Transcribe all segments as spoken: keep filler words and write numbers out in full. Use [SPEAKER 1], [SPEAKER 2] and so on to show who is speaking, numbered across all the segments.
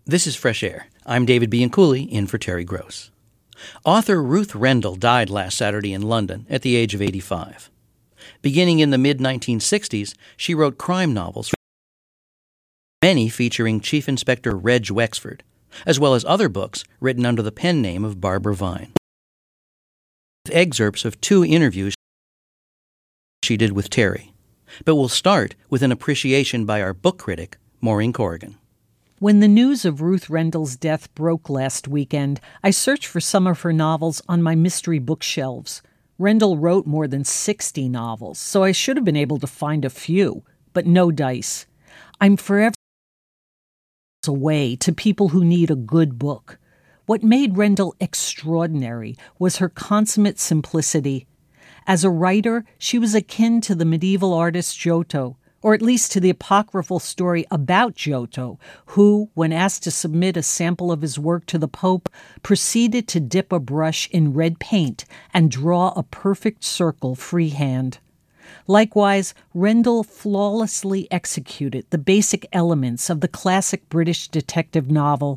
[SPEAKER 1] This is Fresh Air. I'm David Bianculli, in for Terry Gross. Author Ruth Rendell died last Saturday in London at the age of eighty-five. Beginning in the mid nineteen sixties, she wrote crime novels, many featuring Chief Inspector Reg Wexford, as well as other books written under the pen name of Barbara Vine. Excerpts of two interviews she did with Terry. But we'll start with an appreciation by our book critic, Maureen Corrigan.
[SPEAKER 2] When the news of Ruth Rendell's death broke last weekend, I searched for some of her novels on my mystery bookshelves. Rendell wrote more than sixty novels, so I should have been able to find a few, but no dice. I'm forever away to people who need a good book. What made Rendell extraordinary was her consummate simplicity. As a writer, she was akin to the medieval artist Giotto, or at least to the apocryphal story about Giotto, who, when asked to submit a sample of his work to the Pope, proceeded to dip a brush in red paint and draw a perfect circle freehand. Likewise, Rendell flawlessly executed the basic elements of the classic British detective novel.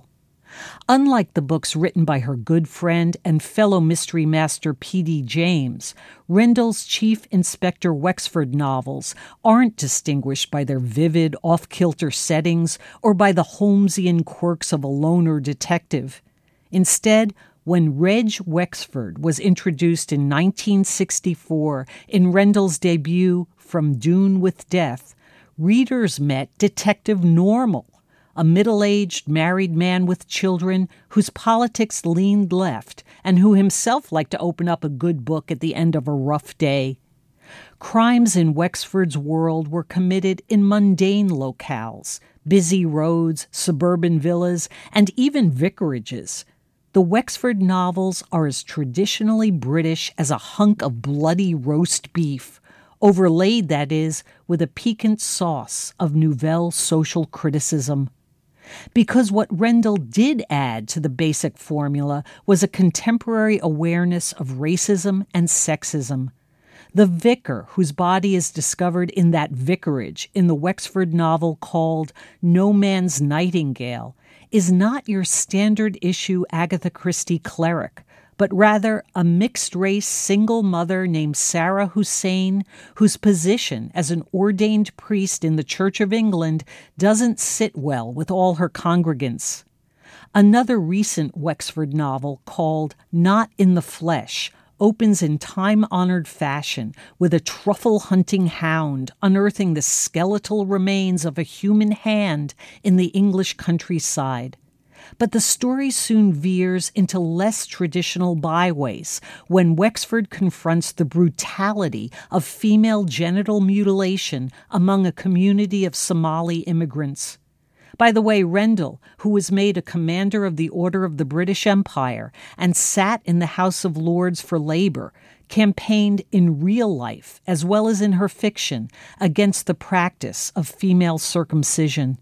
[SPEAKER 2] Unlike the books written by her good friend and fellow mystery master P D James, Rendell's Chief Inspector Wexford novels aren't distinguished by their vivid, off-kilter settings or by the Holmesian quirks of a loner detective. Instead, when Reg Wexford was introduced in nineteen sixty-four in Rendell's debut From Dune with Death, readers met Detective Normal, a middle-aged married man with children whose politics leaned left and who himself liked to open up a good book at the end of a rough day. Crimes in Wexford's world were committed in mundane locales, busy roads, suburban villas, and even vicarages. The Wexford novels are as traditionally British as a hunk of bloody roast beef, overlaid, that is, with a piquant sauce of nouvelle social criticism. Because what Rendell did add to the basic formula was a contemporary awareness of racism and sexism. The vicar whose body is discovered in that vicarage in the Wexford novel called No Man's Nightingale is not your standard-issue Agatha Christie cleric, but rather a mixed-race single mother named Sarah Hussein, whose position as an ordained priest in the Church of England doesn't sit well with all her congregants. Another recent Wexford novel called Not in the Flesh opens in time-honored fashion with a truffle-hunting hound unearthing the skeletal remains of a human hand in the English countryside. But the story soon veers into less traditional byways when Wexford confronts the brutality of female genital mutilation among a community of Somali immigrants. By the way, Rendell, who was made a commander of the Order of the British Empire and sat in the House of Lords for Labour, campaigned in real life, as well as in her fiction, against the practice of female circumcision.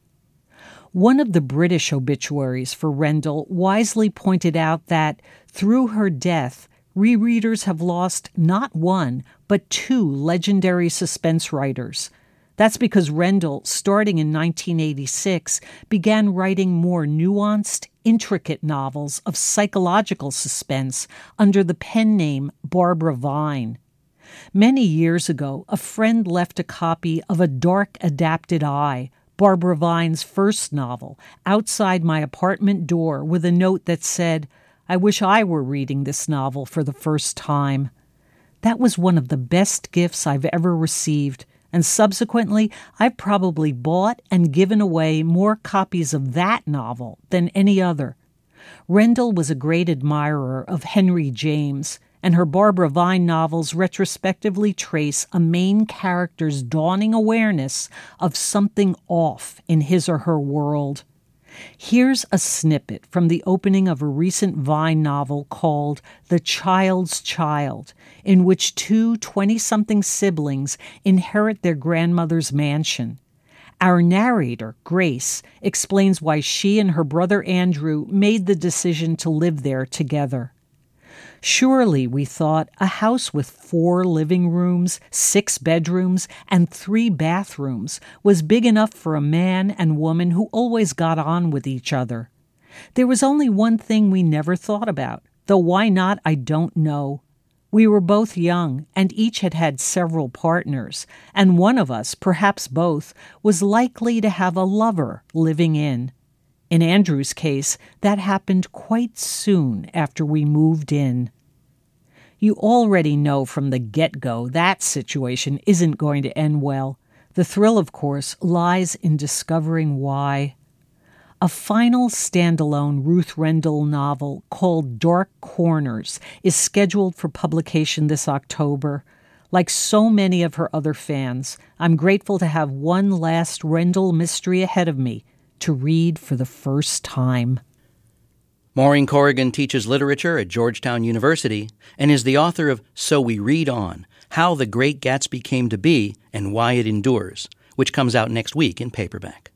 [SPEAKER 2] One of the British obituaries for Rendell wisely pointed out that, through her death, rereaders have lost not one, but two legendary suspense writers. That's because Rendell, starting in nineteen eighty-six, began writing more nuanced, intricate novels of psychological suspense under the pen name Barbara Vine. Many years ago, a friend left a copy of A Dark Adapted Eye, Barbara Vine's first novel, outside my apartment door with a note that said, "I wish I were reading this novel for the first time." That was one of the best gifts I've ever received, and subsequently I've probably bought and given away more copies of that novel than any other. Rendell was a great admirer of Henry James, and her Barbara Vine novels retrospectively trace a main character's dawning awareness of something off in his or her world. Here's a snippet from the opening of a recent Vine novel called The Child's Child, in which two twenty-something siblings inherit their grandmother's mansion. Our narrator, Grace, explains why she and her brother Andrew made the decision to live there together. Surely, we thought, a house with four living rooms, six bedrooms, and three bathrooms was big enough for a man and woman who always got on with each other. There was only one thing we never thought about, though why not, I don't know. We were both young, and each had had several partners, and one of us, perhaps both, was likely to have a lover living in. In Andrew's case, that happened quite soon after we moved in. You already know from the get-go that situation isn't going to end well. The thrill, of course, lies in discovering why. A final standalone Ruth Rendell novel called Dark Corners is scheduled for publication this October. Like so many of her other fans, I'm grateful to have one last Rendell mystery ahead of me to read for the first time.
[SPEAKER 1] Maureen Corrigan teaches literature at Georgetown University and is the author of So We Read On, How the Great Gatsby Came to Be and Why It Endures, which comes out next week in paperback.